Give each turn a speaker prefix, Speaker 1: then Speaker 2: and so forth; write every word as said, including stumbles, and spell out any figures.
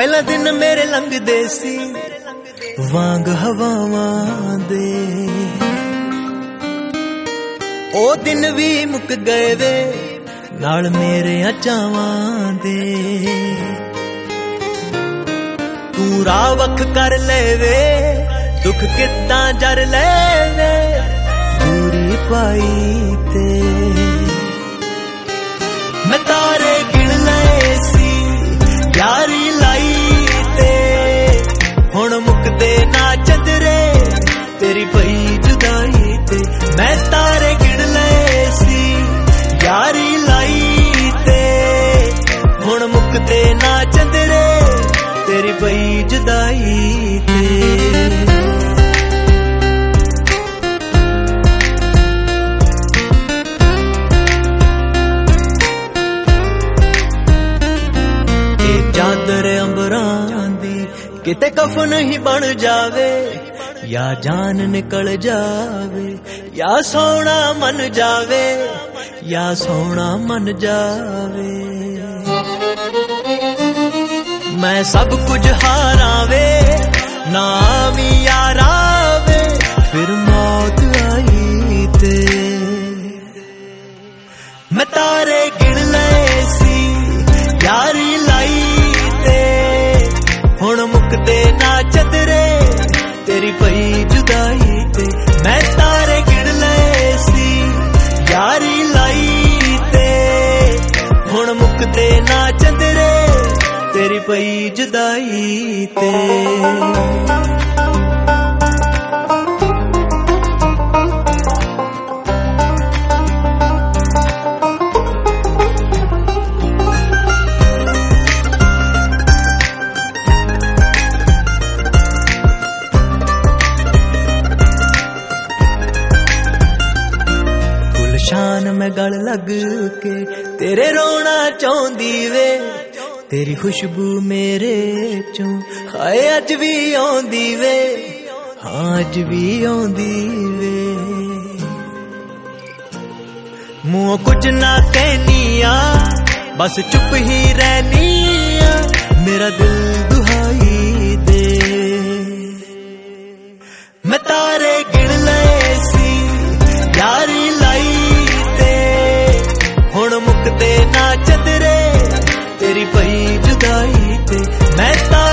Speaker 1: ਪਹਿਲਾ ਦਿਨ ਮੇਰੇ ਲੰਘਦੇ ਸੀ ਵਾਂਗ ਹਵਾਵਾਂ ਦੇ, ਉਹ ਦਿਨ ਵੀ ਮੁੱਕ ਗਏ ਵੇ ਨਾਲ ਮੇਰੇ ਚਾਵਾਂ ਦੇ। ਤੂੰ ਰਾਹ ਵੱਖ ਕਰ ਲੈ ਵੇ ਦੁੱਖ ਕਿੱਦਾਂ ਜਰ ਲੈ ਵੇ ਦੂਰੀ ਪਾਈ ਤੇ। ਮੈਂ ਤਾਰੇ ਗਿਣ ਲਏ ਸੀ ਯਾਰੀ ਲਾਈ ਤੇ, ਹੁਣ ਮੁੱਕਦੇ ਨਾ ਚੰਦਰੇ ਤੇਰੀ ਪਈ ਜੁਦਾਈ ਤੇ। ਮੈਂ ਤਾਰੇ ਗਿਣ ਲਏ ਸੀ ਯਾਰੀ ਲਾਈ ਤੇ, ਹੁਣ ਮੁੱਕਦੇ ਨਾ ਚੰਦਰੇ ਤੇਰੀ ਪਈ ਜੁਦਾਈ ਤੇ। ਚਾਦਰ ਅੰਬਰਾਂ ਦੀ ਕਿਤੇ ਕਫਨ ਹੀ ਬਣ ਜਾਵੇ, ਜਾਂ ਜਾਨ ਨਿਕਲ ਜਾਵੇ, ਜਾਂ ਸੋਹਣਾ ਮਨ ਜਾਵੇ, ਜਾਂ ਸੋਹਣਾ ਮਨ ਜਾਵੇ। ਮੈਂ ਸਭ ਕੁਝ ਹਾਰਾਂ ਵੇ ਨਾਮ ਯਾਰਾਂ ਵੇ, ਫਿਰ ਮੌਤ ਆਈ ਤੇ। ਮੈਂ ਤਾਰੇ ਗਿਣ ਲਏ ਸੀ ਯਾਰੀ ਲਾਈ ਤੇ, ਹੁਣ ਮੁੱਕਦੇ ਨਾ ਚੰਦਰੇ ਤੇਰੀ ਪਈ ਜੁਦਾਈ ਤੇ। ਮੈਂ ਤਾਰੇ ਗਿਣ ਲਏ ਸੀ ਯਾਰੀ ਲਾਈ ਤੇ, ਹੁਣ ਮੁੱਕਦੇ ਨਾ ਚੰਦਰੇ ਤੇਰੀ ਪਈ ਜੁਦਾਈ ਤੇ। ਸ਼ਾਨ ਮੈਂ ਗਲ ਲੱਗ ਕੇ ਤੇਰੇ ਰੋਣਾ ਚਾਹੁੰਦੀ ਵੇ, ਤੇਰੀ ਖੁਸ਼ਬੂ ਮੇਰੇ ਚੋਂ ਹਾਏ ਅੱਜ ਵੀ ਆਉਂਦੀ ਵੇ, ਹਾਂ ਅੱਜ ਵੀ ਆਉਂਦੀ ਵੇ। ਮੂੰਹ ਕੁਝ ਨਾ ਕਹਿਨੀ ਆ ਬਸ ਚੁੱਪ ਹੀ ਰਹਿਨੀ ਆ, ਮੇਰਾ ਦਿਲ ਦੁਹਾਈ ਦੇ। ਮੈਂ ਤਾਰੇ ਗਿਣ ਲਏ ਸੀ ਯਾਰੀ ਲਾਈ ਤੇ, ਹੁਣ ਮੁੱਕਦੇ ਨਾ ਚੰਦਰੇ ਤੇਰੀ ਪਈ ਜੁਦਾਈ ਤੇ। ਮੈਂ